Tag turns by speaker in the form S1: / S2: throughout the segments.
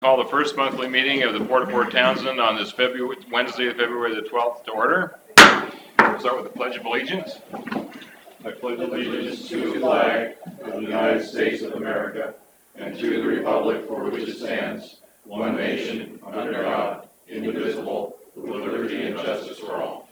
S1: Call the first monthly meeting of the Port of Fort Townsend on this Wednesday, February the 12th to order. We'll start with the Pledge of Allegiance.
S2: I pledge allegiance to the flag of the United States of America and to the republic for which it stands, one nation, under God, indivisible, with liberty and justice for all.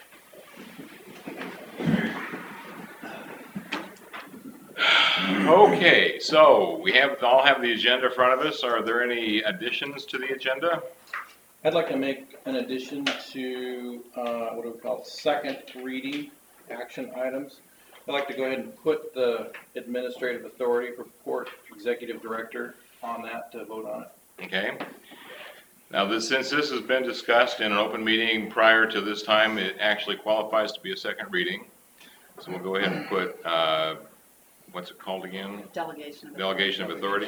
S1: Okay, so we all have the agenda in front of us. Are there any additions to the agenda?
S3: I'd like to make an addition to what do we call it? Second reading action items. I'd like to go ahead and put the administrative authority for Port Executive Director on that to vote on it.
S1: Okay. Now, since this has been discussed in an open meeting prior to this time, it actually qualifies to be a second reading. So we'll go ahead and put, what's it called again? Delegation of authority.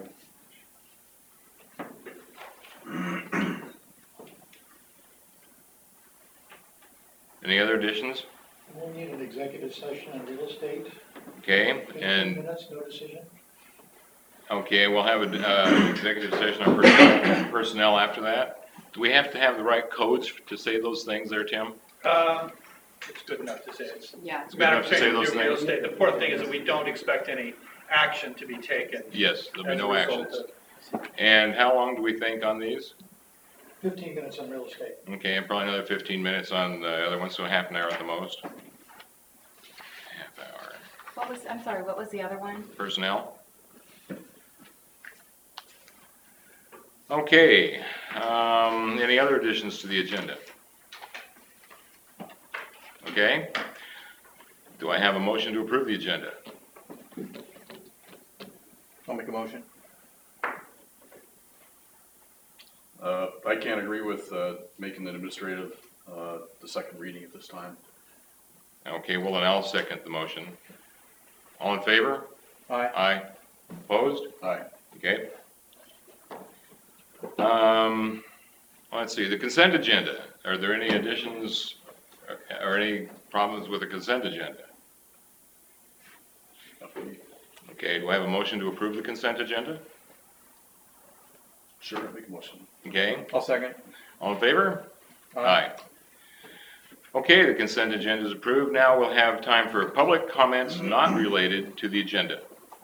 S1: Any other additions?
S4: We'll need an executive session on real estate.
S1: Okay,
S4: 15
S1: and
S4: minutes, no decision.
S1: okay, we'll have an executive session on personnel after that. Do we have to have the right codes to say those things there, Tim?
S5: It's good enough to say it.
S6: Yeah.
S5: It's a matter of
S1: Good enough to say
S5: saying
S1: those
S5: real
S1: things?
S5: estate. The important thing is that we don't expect any action to be taken.
S1: Yes, there'll be
S5: as a
S1: no
S5: result
S1: actions.
S5: of-
S1: And how long do we think on these?
S4: 15 minutes on real estate.
S1: Okay, and probably another 15 minutes on the other one, so half an hour at the most. Half hour.
S6: I'm sorry, what was the other one?
S1: Personnel. Okay, any other additions to the agenda? Okay. Do I have a motion to approve the agenda?
S3: I'll make a motion.
S2: I can't agree with making the administrative the second reading at this time.
S1: Okay, well then I'll second the motion. All in favor?
S3: Aye.
S1: Aye. Opposed?
S2: Aye.
S1: Okay. Let's see, the consent agenda. Are there any additions or any problems with the consent agenda? Okay, do I have a motion to approve the consent agenda?
S2: Sure, make a motion.
S1: Okay,
S3: I'll second.
S1: all in favor? Aye. Okay, the consent agenda is approved. Now we'll have time for public comments not related to the agenda.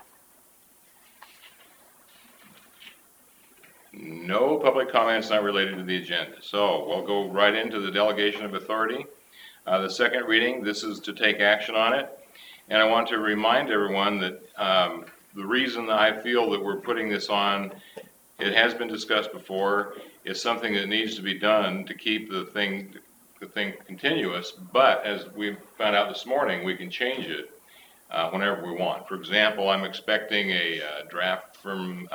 S1: No public comments not related to the agenda. So we'll go right into the delegation of authority. The second reading, this is to take action on it. And I want to remind everyone that the reason that I feel that we're putting this on, it has been discussed before, is something that needs to be done to keep the thing continuous. But as we found out this morning, we can change it whenever we want. For example, I'm expecting a draft from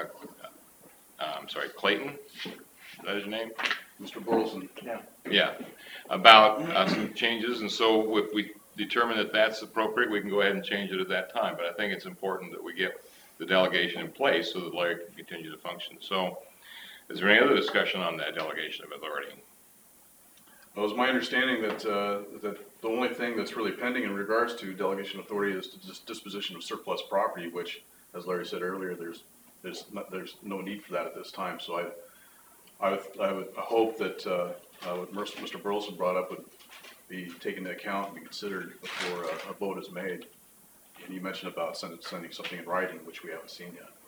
S1: Clayton, is that his name?
S2: Mr. Burleson.
S1: Yeah, about some changes, and so if we determine that that's appropriate, we can go ahead and change it at that time. But I think it's important that we get the delegation in place so that Larry can continue to function. So is there any other discussion on that delegation of authority?
S2: Well, it was my understanding that that the only thing that's really pending in regards to delegation authority is to disposition of surplus property, which, as Larry said earlier, there's no need for that at this time. So I would hope that what Mr. Burleson brought up would be taken into account and be considered before a vote is made. And you mentioned about sending something in writing, which we haven't seen yet.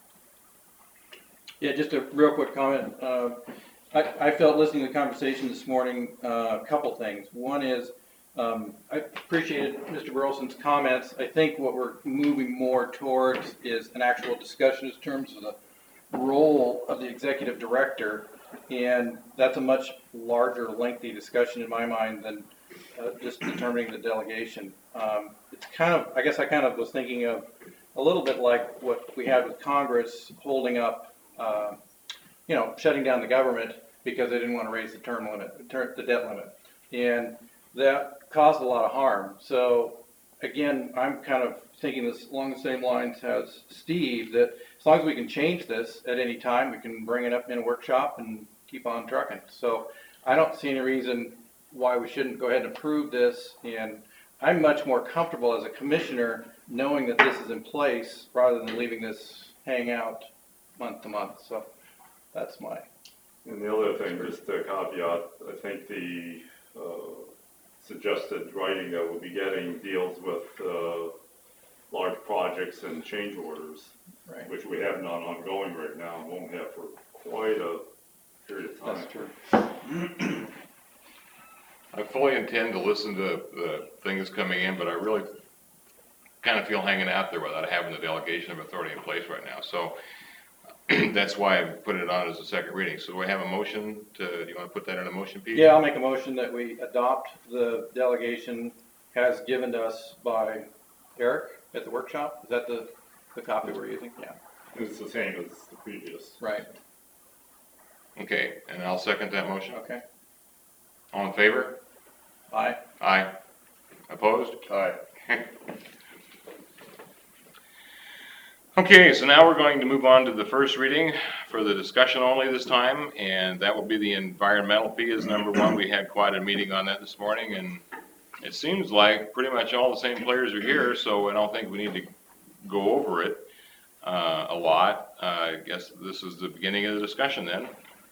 S3: Yeah, just a real quick comment. I felt listening to the conversation this morning, a couple things. One is, I appreciated Mr. Burleson's comments. I think what we're moving more towards is an actual discussion in terms of the role of the executive director, and that's a much larger, lengthy discussion in my mind than just determining the delegation. It's kind of, I guess I kind of was thinking of a little bit like what we had with Congress holding up, shutting down the government because they didn't want to raise the the debt limit. And that caused a lot of harm. So again, I'm kind of thinking this along the same lines as Steve, that as long as we can change this at any time, we can bring it up in a workshop and keep on trucking. So I don't see any reason why we shouldn't go ahead and approve this. And I'm much more comfortable as a commissioner knowing that this is in place rather than leaving this hang out month to month. So That's my,
S6: And the other thing, just a caveat, I think the suggested writing that we'll be getting deals with large projects and change orders,
S3: right,
S6: which we have not ongoing right now, and won't have for quite a period of time.
S3: that's true.
S1: I fully intend to listen to the things coming in, but I really kind of feel hanging out there without having the delegation of authority in place right now. So that's why I put it on as a second reading. So do I have a motion do you want to put that in a motion, Pete?
S3: Yeah, I'll make a motion that we adopt the delegation as given to us by Eric at the workshop. Is that the copy we're using? Yeah.
S6: It's the same as the previous.
S3: Right,
S1: Okay, and I'll second that motion.
S3: okay.
S1: All in favor?
S3: Aye.
S1: Aye. Opposed?
S2: Aye.
S1: Okay, so now we're going to move on to the first reading for the discussion only this time, and that will be the environmental fee is number one. We had quite a meeting on that this morning, and it seems like pretty much all the same players are here, so I don't think we need to go over it a lot. I guess this is the beginning of the discussion then.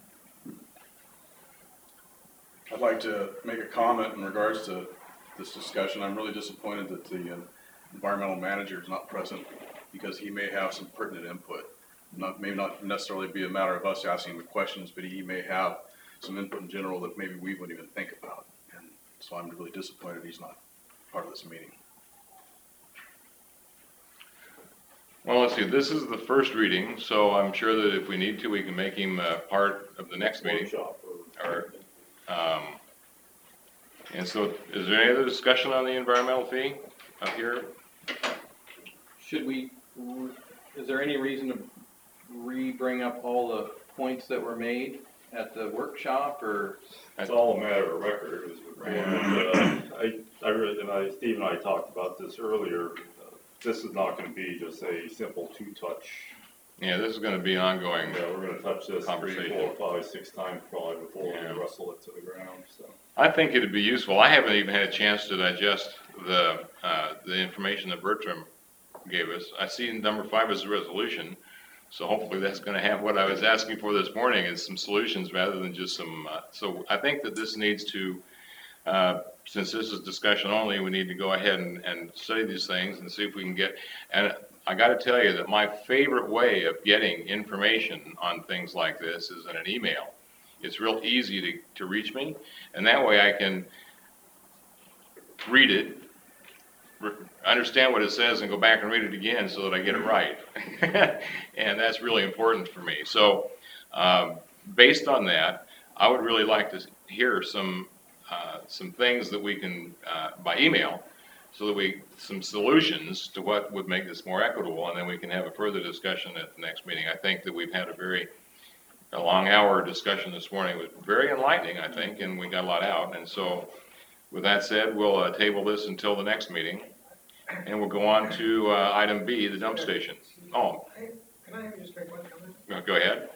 S2: I'd like to make a comment in regards to this discussion. I'm really disappointed that the environmental manager is not present because he may have some pertinent input. May not necessarily be a matter of us asking the questions, but he may have some input in general that maybe we wouldn't even think about. And so I'm really disappointed he's not part of this meeting.
S1: Well, let's see, this is the first reading, so I'm sure that if we need to, we can make him part of the next meeting.
S6: Workshop
S1: Or, and so, is there any other discussion on the environmental fee up here?
S3: Should we, is there any reason to re-bring up all the points that were made at the workshop, or?
S6: It's all a matter of record. Steve and I talked about this earlier. This is not going to be just a simple two-touch.
S1: Yeah, this is gonna be ongoing.
S6: Yeah, we're going to touch this 3,
S1: Conversation.
S6: 4, 5, 6 times probably before
S1: Yeah.
S6: we wrestle it to the ground. So
S1: I think it'd be useful. I haven't even had a chance to digest the information that Bertram gave us. I see number 5 as a resolution, so hopefully that's gonna have what I was asking for this morning, is some solutions rather than just some, so I think that this needs to, since this is discussion only, we need to go ahead and study these things and see if we can get, and I gotta tell you that my favorite way of getting information on things like this is in an email. It's real easy to reach me, and that way I can read it, understand what it says, and go back and read it again so that I get it right. And that's really important for me. So, based on that, I would really like to hear some things that we can, by email, so that some solutions to what would make this more equitable, and then we can have a further discussion at the next meeting. I think that we've had a long hour discussion this morning. It was very enlightening, I think, and we got a lot out. And so, with that said, we'll table this until the next meeting, and we'll go on to item B, the dump station. Oh,
S4: Can I just make one comment?
S1: go ahead.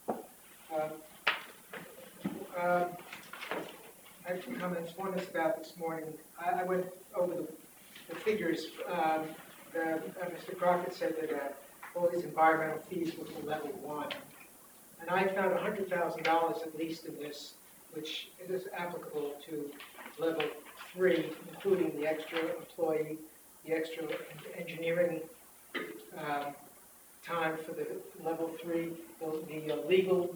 S7: I have two comments. One is about this morning. I went over the figures. Mr. Crockett said that all these environmental fees were for level 1. And I found $100,000 at least in this, which is applicable to level 3, including the extra employee, the extra engineering time for the level 3, the legal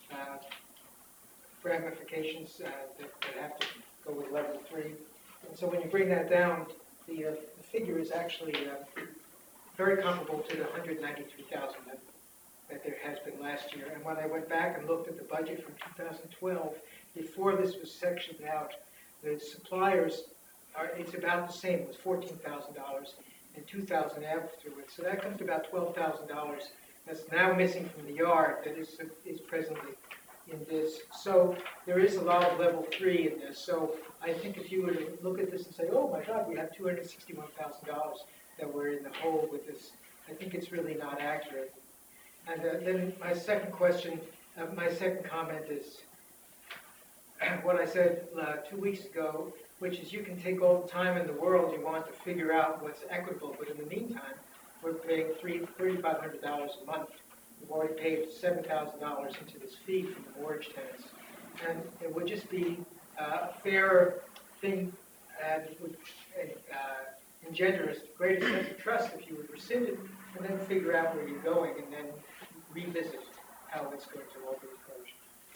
S7: ramifications that have to go with level 3. And so when you bring that down, the figure is actually very comparable to the $193,000 that there has been last year. And when I went back and looked at the budget from 2012, before this was sectioned out, the suppliers it's about the same. It was $14,000 and $2,000 afterwards. So that comes to about $12,000 that's now missing from the yard that is presently in this. So there is a lot of level 3 in this. So I think if you were to look at this and say, oh my God, we have $261,000 that we're in the hole with this, I think it's really not accurate. And then my second comment is what I said 2 weeks ago, which is you can take all the time in the world you want to figure out what's equitable, but in the meantime, we're paying $3,500 a month we've already paid $7,000 into this fee from the mortgage tenants. And it would just be a fair thing, and it would engender a greater sense of trust if you would rescind it and then figure out where you're going and then revisit how it's going to all be approached.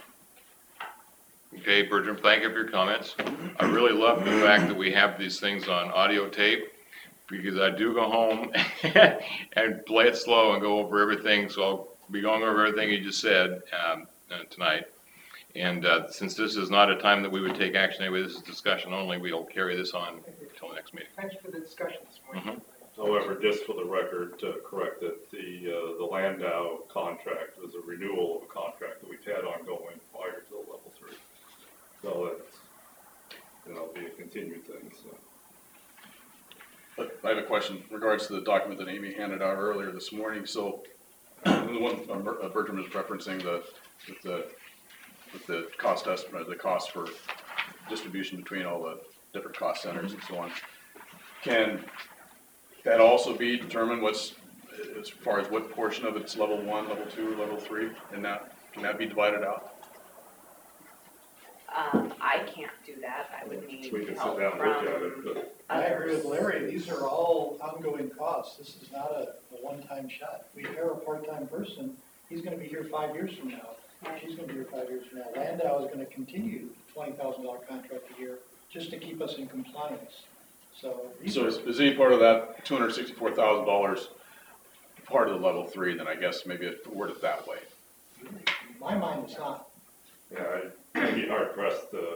S1: Okay, Bertram, thank you for your comments. I really love the fact that we have these things on audio tape, because I do go home and play it slow and go over everything, so I'll be going over everything you just said tonight. And since this is not a time that we would take action anyway, this is discussion only, we'll carry this on until the next meeting.
S7: Thank you for the discussion this morning.
S6: However, just for the record, to correct it, the Landau contract was a renewal of a contract that we've had ongoing prior to the level 3. So it's, it'll be a continued thing, so.
S2: But I have a question in regards to the document that Amy handed out earlier this morning. So the one Bertram is referencing with the cost estimate, the cost for distribution between all the different cost centers and so on. Can that also be determined as far as what portion of it's level 1, level 2, or level 3? And can that be divided out?
S8: I can't do that. I would need
S6: We can sit
S8: help
S6: down and look at it,
S8: from
S6: but
S4: I agree with
S8: others.
S4: Larry, these are all ongoing costs, this is not a one-time shot. We hire a part-time person, he's gonna be here 5 years from now, she's gonna be here 5 years from now. Landau is gonna continue $20,000 contract a year, just to keep us in compliance. So these
S2: So
S4: are,
S2: is any part of that $264,000 part of the level 3? Then I guess maybe word it that way.
S4: in my mind, it's not.
S6: yeah, I'd be hard pressed to.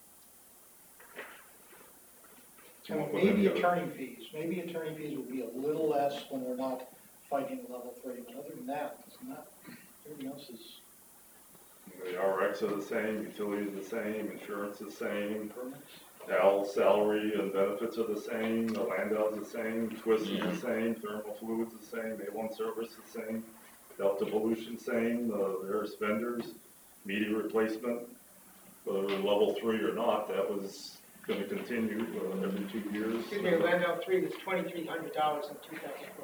S6: come
S4: And
S6: up with
S4: maybe
S6: any other-
S4: attorney fees will be a little less when we're not fighting level 3, but other than that, it's not, everything else is
S6: The RX are the same, utilities are the same, insurance is the same,
S4: permits.
S6: Al's salary and benefits are the same, the Landau's the same, Twist is the same, Thermal Fluids the same, A1 Service the same, Delta Pollution same, various vendors, media replacement, whether level 3 or not, that was gonna continue every 2 years.
S7: Excuse me, Landau 3 was $2,300 in 2012.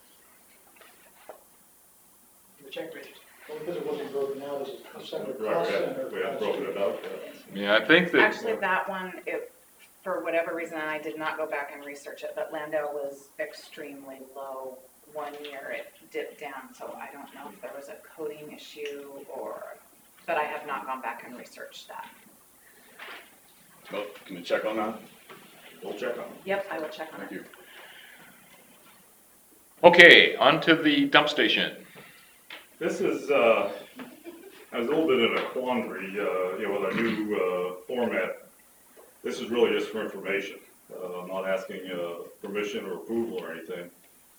S7: The check register.
S4: Well, because it wasn't broken out as a separate
S6: Right,
S4: cost center.
S6: we hadn't broken it out yet.
S1: Yeah, I think that.
S8: Actually, that one, for whatever reason, I did not go back and research it, but Landau was extremely low. 1 year it dipped down, so I don't know if there was a coding issue but I have not gone back and researched that.
S2: Well, can you check on that?
S6: We'll check on it.
S8: Yep, I will check on
S2: Thank
S8: it.
S2: you.
S1: Okay, on to the dump station.
S6: This is, I was a little bit in a quandary, with our new format. This is really just for information. I'm not asking permission or approval or anything.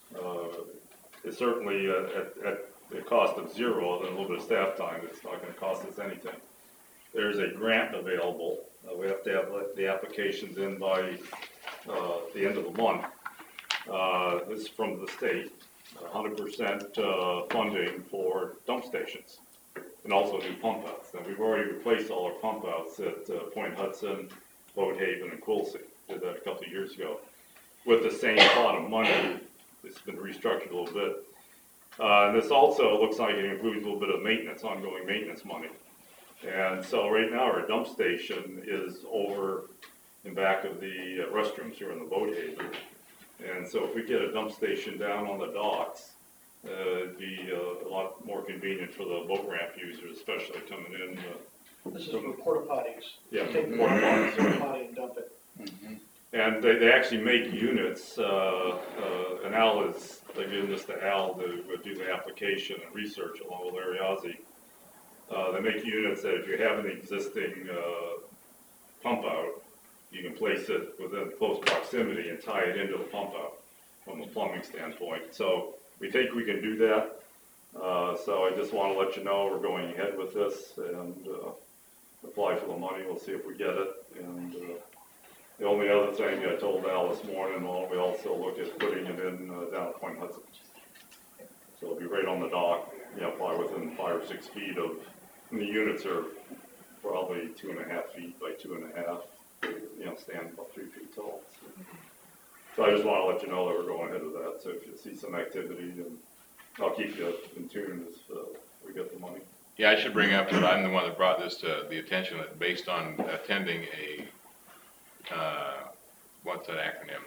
S6: It's certainly at the cost of zero, other than a little bit of staff time, it's not gonna cost us anything. There's a grant available. We have to have the applications in by the end of the month. This is from the state, 100% funding for dump stations and also new pump outs. And we've already replaced all our pump outs at Point Hudson, Boathaven, and Quilcy. Did that a couple of years ago with the same pot of money. It's been restructured a little bit. And this also looks like it includes a little bit of maintenance, ongoing maintenance money. And so right now our dump station is over in back of the restrooms here in the Boathaven. And so if we get a dump station down on the docks, it'd be a lot more convenient for the boat ramp users, especially coming in.
S4: This is for porta potties.
S6: Yeah,
S4: Take the
S6: porta potties.
S4: porta potty and dump it.
S6: And they actually make units, and Al is, they're giving this to Al to do the application and research along with Larry Ozzie. They make units that if you have an existing pump out, you can place it within close proximity and tie it into the pump out from a plumbing standpoint. So we think we can do that. So I just want to let you know we're going ahead with this and apply for the money. We'll see if we get it. And the only other thing I told Al this morning, we also look at putting it in down at Point Hudson. So it'll be right on the dock, probably within 5 or 6 feet of, and the units are probably 2.5 feet by 2.5. Stand about 3 feet tall. So I just want to let you know that we're going ahead with that. So if you see some activity, I'll keep you in tune as we get the money.
S1: Yeah, I should bring up that I'm the one that brought this to the attention, that based on attending what's that acronym?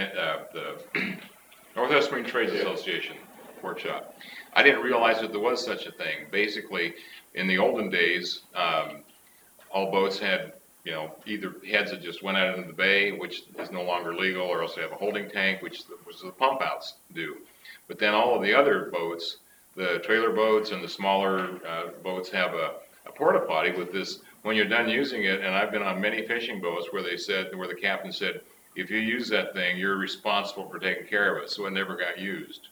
S1: The Northwest Marine Trades Association workshop. I didn't realize that there was such a thing. Basically, in the olden days, all boats had, either heads that just went out into the bay, which is no longer legal, or else they have a holding tank, which the pump outs do. But then all of the other boats, the trailer boats and the smaller boats, have a porta potty with this, when you're done using it, and I've been on many fishing boats where the captain said, if you use that thing, you're responsible for taking care of it, so it never got used.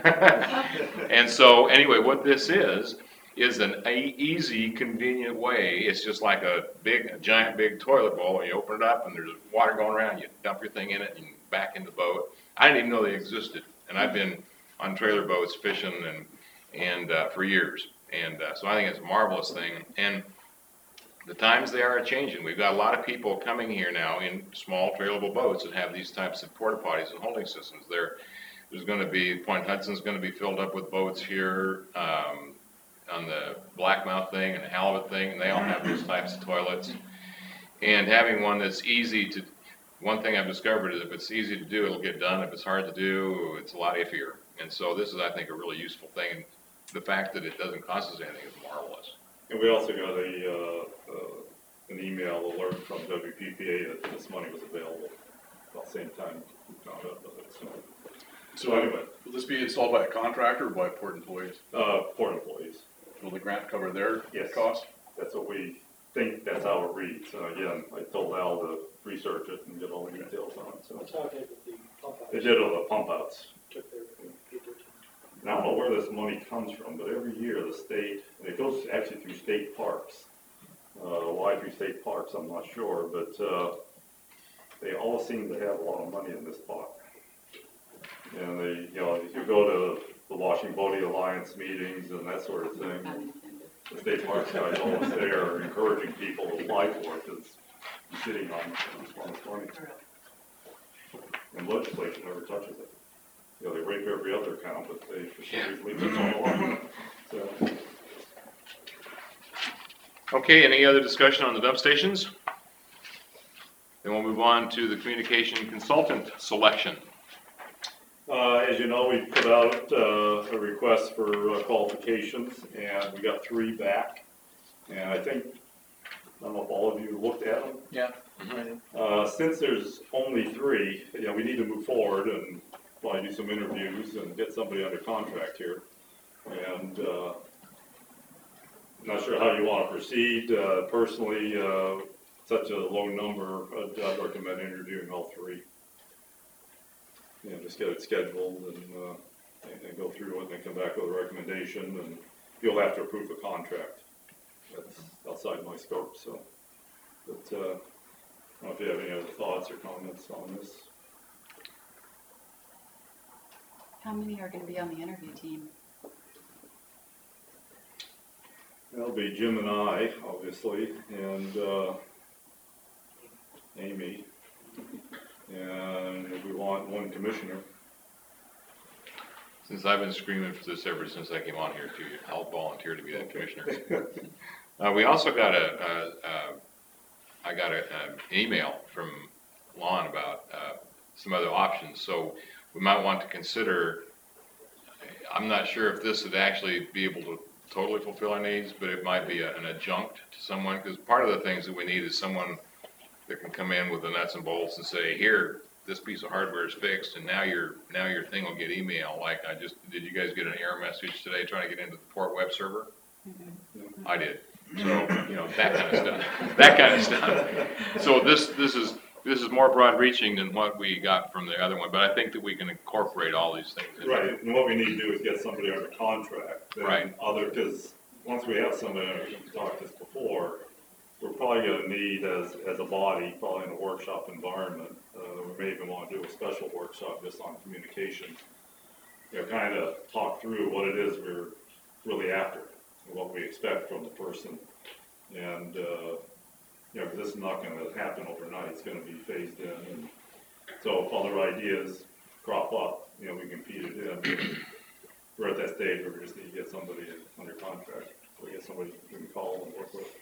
S1: And so, anyway, what this is an easy, convenient way. It's just like a giant big toilet bowl, and you open it up, and there's water going around, you dump your thing in it, and back in the boat. I didn't even know they existed, and I've been on trailer boats fishing and for years, and so I think it's a marvelous thing. And the times they are changing. We've got a lot of people coming here now in small trailable boats that have these types of porta potties and holding systems. There's going to be, Point Hudson's going to be filled up with boats here on the Blackmouth thing and the Halibut thing, and they all have those types of toilets. And having one that's easy to, one thing I've discovered is if it's easy to do, it'll get done. If it's hard to do, it's a lot iffier. And so this is, I think, a really useful thing. And the fact that it doesn't cost us anything is marvelous.
S6: And we also got an email alert from WPPA that this money was available about the same time we found out about it. So anyway,
S2: Will this be installed by a contractor or by port employees?
S6: port employees,
S2: Will the grant cover their
S6: Yes.
S2: cost?
S6: that's what we think, that's how it reads. Again, I told Al to research it and get all the details on it, so.
S4: That's how they did with the pump out.
S6: They did all the pump outs.
S4: Took their, paid their time.
S6: And I don't know where this money comes from, but every year the state, and it goes actually through state parks. Why through state parks, I'm not sure, but they all seem to have a lot of money in this pot. And they, if you go to the Washington Boating Alliance meetings and that sort of thing, the state parks guys always there encouraging people to apply for it, because you're sitting on this money. And legislation never touches it. They rape every other account, but they for some reason leave it all alone. So,
S1: Okay, any other discussion on the dump stations? Then we'll move on to the communication consultant selection.
S6: as you know, we put out a request for qualifications, and we got 3 back. And I think, I don't know if all of you looked at them.
S3: Yeah.
S6: Since there's only 3, we need to move forward and probably do some interviews and get somebody under contract here. And not sure how you want to proceed. Personally, such a low number, I'd recommend interviewing all 3. Just get it scheduled and go through it and then come back with a recommendation, and you'll have to approve the contract. That's outside my scope, so. But, I don't know if you have any other thoughts or comments on this.
S9: How many are going to be on the interview team?
S6: That'll be Jim and I, obviously, and Amy. And if we want 1 commissioner.
S1: Since I've been screaming for this ever since I came on here too, I'll volunteer to be that commissioner. We also got I got an email from Lon about some other options, so we might want to consider, I'm not sure if this would actually be able to totally fulfill our needs, but it might be an adjunct to someone, because part of the things that we need is someone that can come in with the nuts and bolts and say, here, this piece of hardware is fixed, and now your thing will get email. Like did you guys get an error message today trying to get into the port web server? Mm-hmm. I did. So, that kind of stuff. That kind of stuff. So this is more broad reaching than what we got from the other one, but I think that we can incorporate all these things in.
S6: Right, and what we need to do is get somebody under contract.
S1: Right.
S6: Because once we have somebody, we've talked this before, we're probably gonna need as a body, probably in a workshop environment, we may even wanna do a special workshop just on communication. Kind of talk through what it is we're really after, and what we expect from the person. And, because this is not gonna happen overnight, it's gonna be phased in. And so if other ideas crop up, we can feed it in. we're at that stage where we just need to get somebody under contract. We get somebody we can call and work with.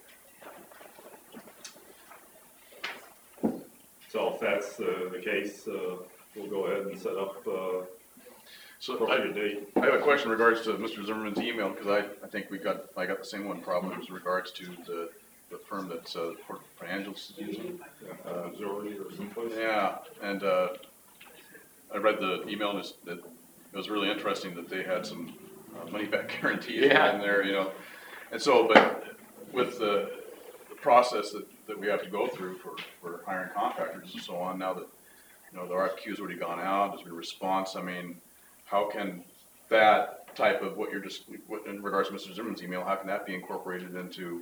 S6: So if that's the case, we'll go ahead and set up
S2: So
S6: appropriate date.
S2: I have a question in regards to Mr. Zimmerman's email, because I think I got the same one problem as regards to the firm that's Port Angeles is using.
S6: Missouri or someplace.
S2: Yeah, and I read the email and it was really interesting that they had some money back guarantees
S1: Yeah.
S2: in there, you know. And so, but with the process that we have to go through for hiring contractors and so on, now that, you know, the RFQ's already gone out, there's been a response, I mean, how can that type of what in regards to Mr. Zimmerman's email, how can that be incorporated into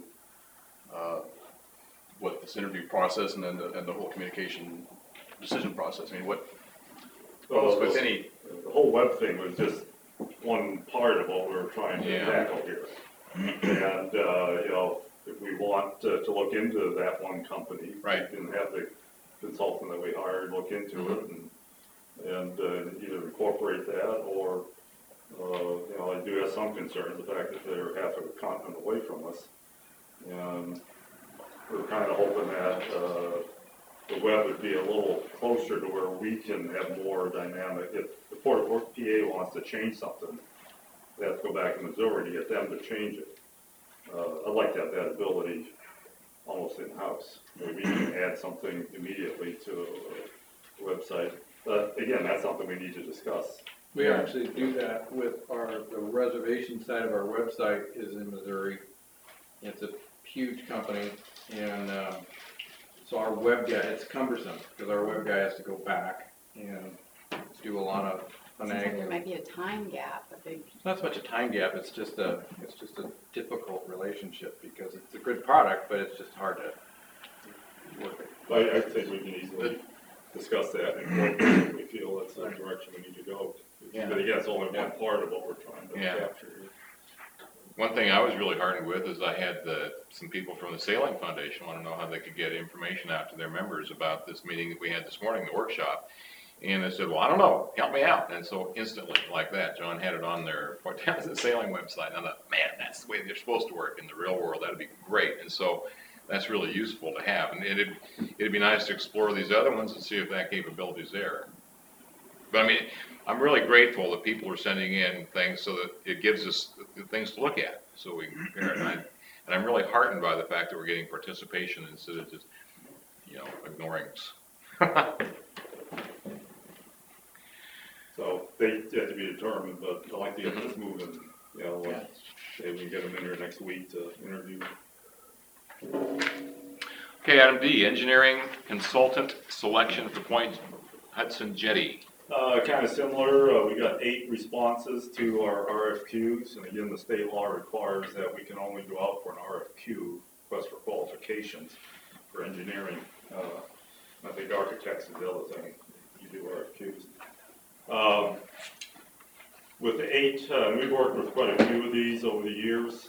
S2: what this interview process and then the whole communication decision process? I mean, what with any,
S6: The whole web thing was just one part of what we were trying to
S1: Yeah.
S6: tackle here. And, you know, if we want to look into that one company.
S1: Right.
S6: We can have the consultant that we hired look into it and either incorporate that or, you know, I do have some concerns, the fact that they're half a continent away from us. And we're kind of hoping that the web would be a little closer to where we can have more dynamic. If the Port of PA wants to change something, they have to go back to Missouri to get them to change it. I'd like to have that ability almost in-house. Maybe we can add something immediately to the website. But again, that's something we need to discuss.
S3: We actually do that with the reservation side of our website is in Missouri. It's a huge company, and so our web guy, it's cumbersome, because our web guy has to go back and do a lot of
S9: Seems like there
S3: finagling.
S9: might be a time gap, a big,
S3: It's not so much a time gap, it's just a difficult relationship, because it's a good product, but it's just hard to work it.
S6: I think we can easily discuss that and incorporate if we feel that's the direction we need to go.
S1: Yeah.
S6: But again, it's only one part of what we're trying to
S1: Yeah.
S6: capture here.
S1: One thing I was really heartened with is I had some people from the Sailing Foundation want to know how they could get information out to their members about this meeting that we had this morning, the workshop. And I said, well, I don't know, help me out. And so instantly, like that, John had it on their the sailing website. And I thought, man, that's the way they're supposed to work in the real world. That'd be great. And so that's really useful to have. And it'd be nice to explore these other ones and see if that capability is there. But I mean, I'm really grateful that people are sending in things so that it gives us things to look at, so we can compare it. And I'm really heartened by the fact that we're getting participation instead of just, you know, ignoring us.
S6: So they have to be determined, but I'd like to get this moving, you know, maybe we can get them in here next week to interview.
S1: Okay, item D, engineering consultant selection for Point Hudson Jetty.
S6: Kind of similar, we got 8 responses to our RFQs, and again, the state law requires that we can only go out for an RFQ, request for qualifications, for engineering. I think architects is the other thing, you do RFQs. With the 8, we've worked with quite a few of these over the years.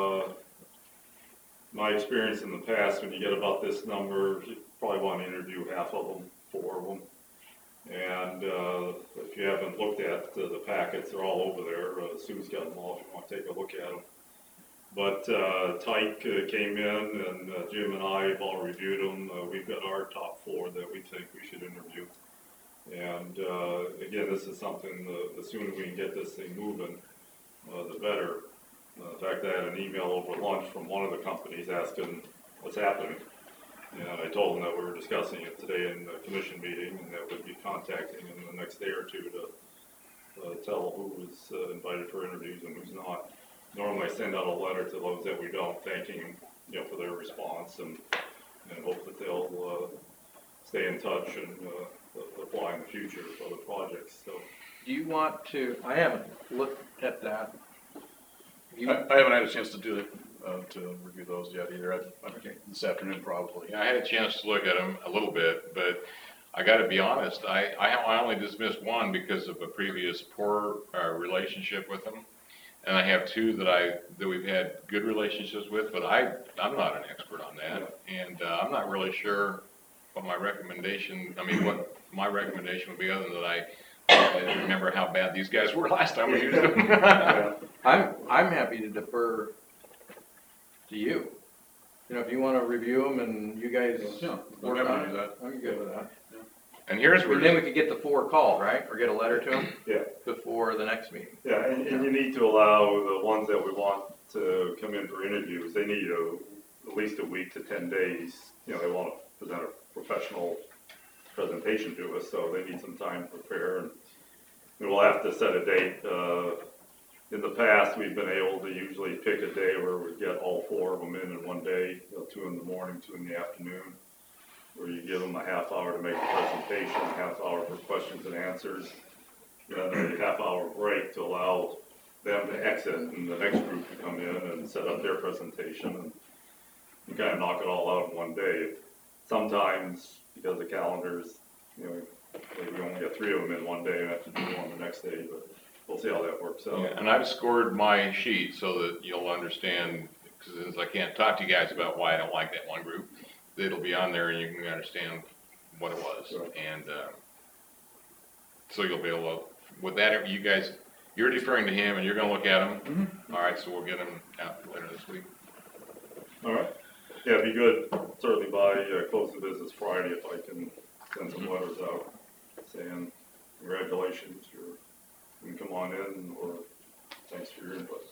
S6: My experience in the past, when you get about this number, you probably want to interview half of them, 4 of them. And if you haven't looked at the packets, they're all over there. Sue's got them all if you want to take a look at them. But Tyke came in, and Jim and I have all reviewed them. We've got our top 4 that we think we should interview. And again, this is something, the sooner we can get this thing moving, the better. In fact, I had an email over lunch from one of the companies asking what's happening. And I told them that we were discussing it today in the commission meeting, and that we'd be contacting in the next day or two to tell who was invited for interviews and who's not. Normally I send out a letter to those that we don't, thanking them, you know, for their response, and hope that they'll stay in touch and apply in the future for other projects. So
S3: Do you want to, I haven't looked at that.
S2: I haven't had a chance to do it, to review those yet either. This afternoon probably.
S1: Yeah, I had a chance to look at them a little bit, but I gotta be honest, I only dismissed one because of a previous poor relationship with them. And I have 2 that we've had good relationships with, but I'm not an expert on that. And I'm not really sure what my recommendation would be, other than that I remember how bad these guys were last time we used them.
S6: Yeah.
S3: I'm happy to defer to you. You know, if you wanna review them and you guys
S2: Yeah, I'm
S3: work
S2: happy
S3: on
S2: to do that.
S3: it, I'm good with that.
S1: And here's
S3: And then
S1: where,
S3: we could get the 4 called, right? Or get a letter to them
S6: Yeah.
S3: before the next meeting.
S6: Yeah, and you need to allow the ones that we want to come in for interviews, they need at least a week to 10 days. You know, they want to present a professional presentation to us, so they need some time to prepare. And we'll have to set a date. In the past, we've been able to usually pick a day where we get all 4 of them in one day, 2 in the morning, 2 in the afternoon, where you give them a half hour to make a presentation, a half hour for questions and answers, then a half hour break to allow them to exit and the next group to come in and set up their presentation, and you kind of knock it all out in one day. Sometimes, because the calendars, maybe we only get 3 of them in one day and have to do one the next day, but we'll see how that works out.
S1: yeah, and I've scored my sheet so that you'll understand, because since I can't talk to you guys about why I don't like that one group, it'll be on there and you can understand what it was.
S6: Sure.
S1: And, so you'll be able to, with that, you guys, you're deferring to him and you're gonna look at them.
S3: Mm-hmm.
S1: All right, so we'll get them out later this week.
S6: All right. Yeah, it'd be good, certainly by close of business Friday, if I can send some letters out saying, congratulations, you can come on in, or thanks for your input.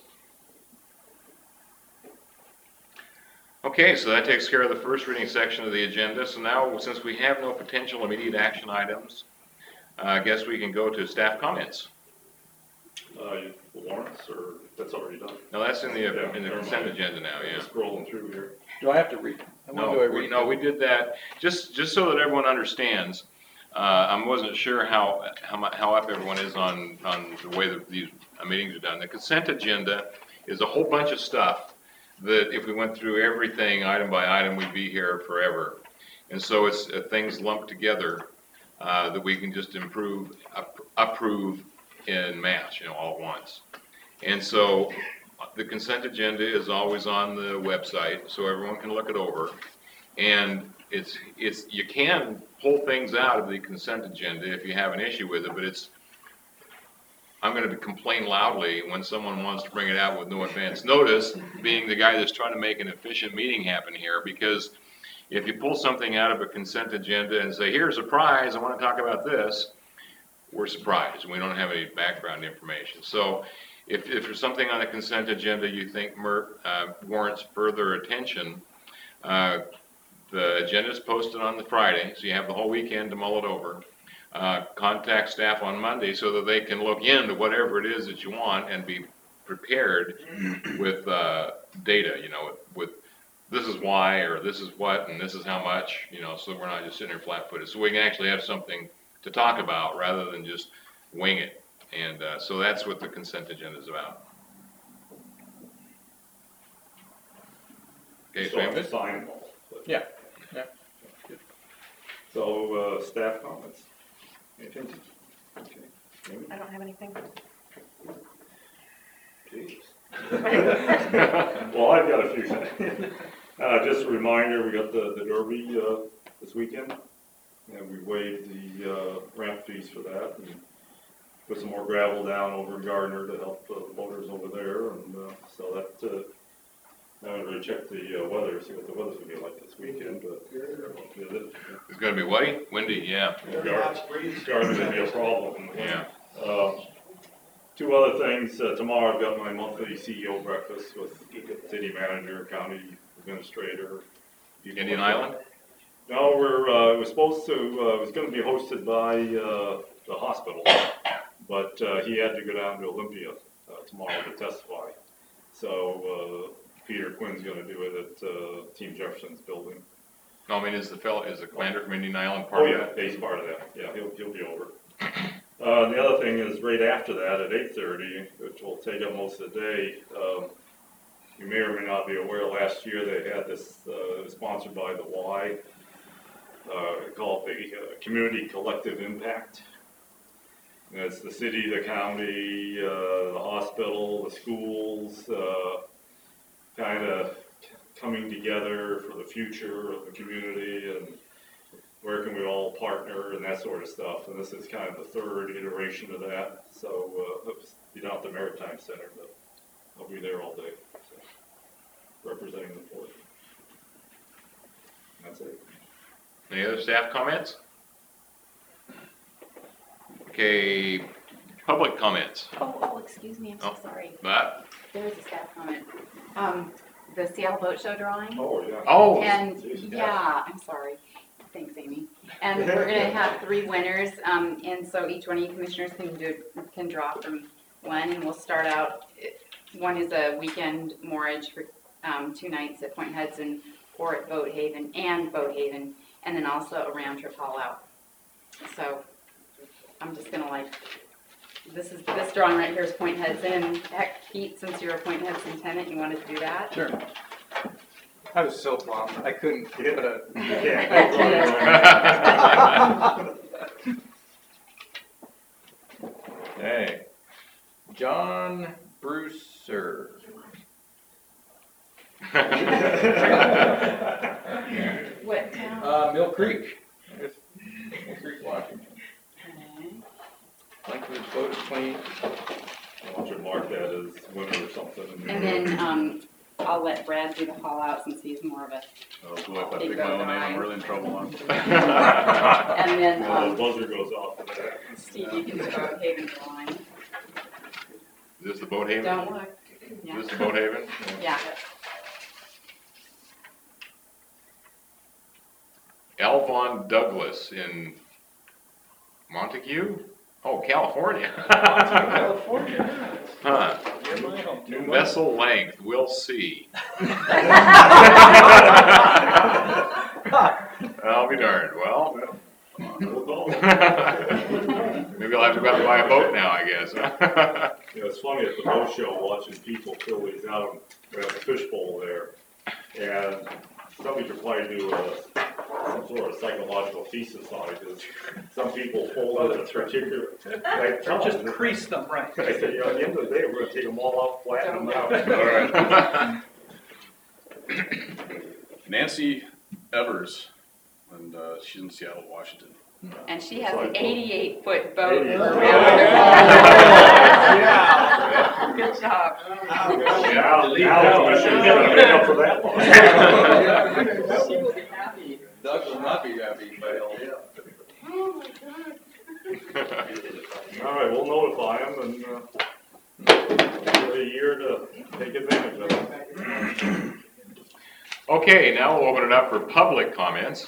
S1: Okay, so that takes care of the first reading section of the agenda. So now, since we have no potential immediate action items, I guess we can go to staff comments.
S6: Warrants, or that's already done?
S1: Now, that's in the
S6: Never
S1: consent
S6: mind.
S1: agenda now, yeah.
S6: Scrolling through here.
S3: Do I have to read?
S1: No, we did that, just so that everyone understands. I wasn't sure how up everyone is on the way that these meetings are done. The consent agenda is a whole bunch of stuff that if we went through everything item by item, we'd be here forever. And so it's things lumped together that we can just approve in mass, all at once. And so the consent agenda is always on the website, so everyone can look it over. And you can pull things out of the consent agenda if you have an issue with it, but I'm gonna complain loudly when someone wants to bring it out with no advance notice, being the guy that's trying to make an efficient meeting happen here, because if you pull something out of a consent agenda and say, here's a prize, I wanna talk about this, we're surprised, we don't have any background information. So if there's something on the consent agenda you think warrants further attention, the agenda is posted on the Friday, so you have the whole weekend to mull it over. Contact staff on Monday so that they can look into whatever it is that you want and be prepared with data, with this is why, or this is what, and this is how much, so we're not just sitting there flat-footed. So we can actually have something to talk about rather than just wing it. And so that's what the consent agenda is about. Okay,
S6: So I have
S1: Sam?
S6: to sign them all. but-
S3: Yeah.
S6: So, staff comments? Anything? Okay. Amy?
S8: I don't have anything.
S6: Jeez. Well, I've got a few things. Just a reminder, we got the Derby this weekend, and we waived the ramp fees for that, and put some more gravel down over in Gardner to help the voters over there, and so that, I haven't really checked the weather, see what the weather's gonna be like this weekend, but
S1: It's gonna be windy, yeah.
S6: Gardner's gonna be a problem.
S1: Yeah.
S6: Two other things, tomorrow I've got my monthly CEO breakfast with city manager, county administrator.
S1: Indian Island?
S6: No, it was supposed to, it was gonna be hosted by, the hospital, but, he had to go down to Olympia, tomorrow to testify. So, Peter Quinn's gonna do it at, Team Jefferson's building.
S1: No, I mean, is the commander from Indian Island
S6: Oh,
S1: part of
S6: yeah,
S1: that?
S6: he's part of that, yeah, he'll be over. The other thing is right after that at 8:30, which will take up most of the day, you may or may not be aware, last year they had this, sponsored by the Y, called the Community Collective Impact. And it's the city, the county, the hospital, the schools, kind of coming together for the future of the community, and where can we all partner and that sort of stuff. And this is kind of the third iteration of that. So it's be down at the Maritime Center, but I'll be there all day, so, representing the port. That's it.
S1: Any other staff comments? Okay, public comments.
S9: Oh, excuse me, I'm so
S1: Oh.
S9: sorry.
S1: But,
S9: There is a staff comment. The Seattle Boat Show drawing.
S6: Oh, yeah.
S1: oh,
S9: And, yeah, I'm sorry. Thanks, Amy. And we're gonna have 3 winners, and so each one of you commissioners can draw from one, and we'll start out, one is a weekend moorage for, 2 nights at Point Hudson, or at Boat Haven, and then also a round trip haul out. So, I'm just gonna this drawing right here is Point Hudson, and heck, Pete, since you're a Point Hudson tenant, you wanted to do that?
S3: Sure. I was so bummed, I couldn't put a. Hey, John Brewster.
S9: What town?
S3: Mill Creek. Mill Creek, Washington.
S9: Okay.
S3: Length of his boat is 20.
S6: Why don't you mark that as winner or something?
S9: And then, I'll let Brad do the haul out since he's more of a,
S2: Oh, boy, if I pick my own name, I'm really in trouble, huh?
S9: and then,
S6: Well, the buzzer goes off for that.
S9: Steve, you can do Boat Haven drawing.
S1: is this the Boat Haven?
S9: Don't look.
S1: Is
S9: Yeah,
S1: this the Boat Haven?
S9: yeah.
S1: Alvon Douglas in Montague? Oh, California.
S4: California.
S1: Huh.
S4: You're my home.
S1: Vessel length, we'll see. I'll be darned. Well,
S6: We'll go.
S1: maybe I'll have to go out and buy a boat now, I guess.
S6: You know, it's funny at the boat show, watching people fill these out, we have a fishbowl there, and somebody could probably do some sort of psychological thesis on it, because some people fold it a particular.
S5: Or just crease them, right?
S6: I said, you know, at the end of the day, we're gonna take them all out, flatten them out.
S1: All right.
S2: Nancy Evers, and she's in Seattle, Washington.
S9: And she has an 88-foot boat.
S6: 88.
S9: Yeah. Good job.
S6: Now, Commissioner's gonna make up for that one.
S3: She will be happy. Doug will not be happy, but
S9: Oh, my God.
S6: All right, we'll notify them and, give it a year to take advantage of it.
S1: Okay, now we'll open it up for public comments.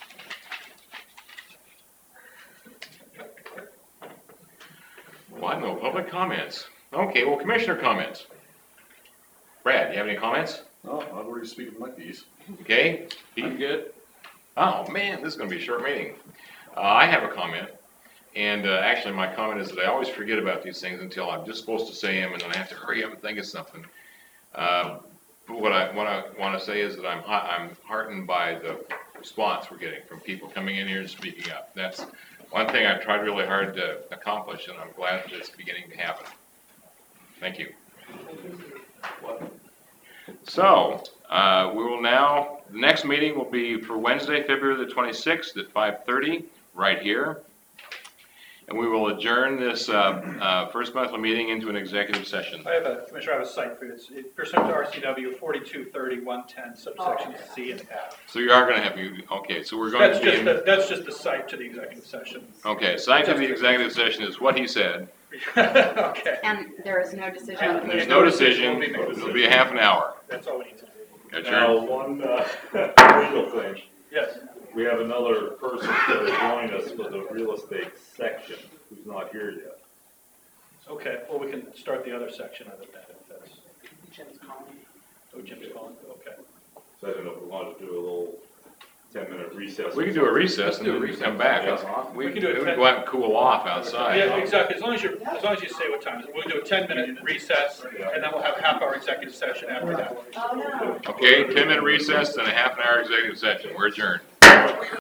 S1: Well, no public comments. Okay, well, commissioner comments. Brad, you have any comments?
S2: Oh, I've already spoken my piece.
S1: Okay,
S3: I'm
S1: Pete?
S3: good.
S1: Oh, man, this is gonna be a short meeting. I have a comment, and actually my comment is that I always forget about these things until I'm just supposed to say them, and then I have to hurry up and think of something. But what I wanna say is that I'm heartened by the response we're getting from people coming in here and speaking up. That's one thing I've tried really hard to accomplish, and I'm glad that it's beginning to happen. Thank you. So, we will now, the next meeting will be for Wednesday, February the 26th at 5:30, right here. And we will adjourn this first monthly meeting into an executive session.
S5: Commissioner, I have a cite for you. It's pursuant to RCW 4230-110, subsections C and F.
S1: So you are gonna have, okay, so we're going to be,
S5: That's just the cite to the executive session.
S1: okay, site of the executive session is what he said.
S5: Okay,
S9: And there is no decision on the.
S1: There's no decision, it'll be a half an hour.
S5: that's all we need to do.
S1: Adjourn.
S6: Now, one, legal thing.
S5: Yes.
S6: We have another person that will join us for the real estate section, who's not here yet.
S5: Okay, well, we can start the other section of it then, if that's,
S9: Jim's calling.
S5: oh, Jim's calling, okay.
S6: So I don't know if we wanted to do a little 10-minute recess.
S1: We can do a recess and
S3: do a
S1: then
S3: recess.
S1: come back.
S6: Yeah.
S1: We
S5: We can
S1: can
S5: do a 10
S1: go out and cool off outside.
S5: Yeah, exactly, as long as you say what time it is. We'll do a 10-minute recess, and then we'll have a half-hour executive session after that.
S1: Okay, 10-minute recess and a half an hour executive session. We're adjourned.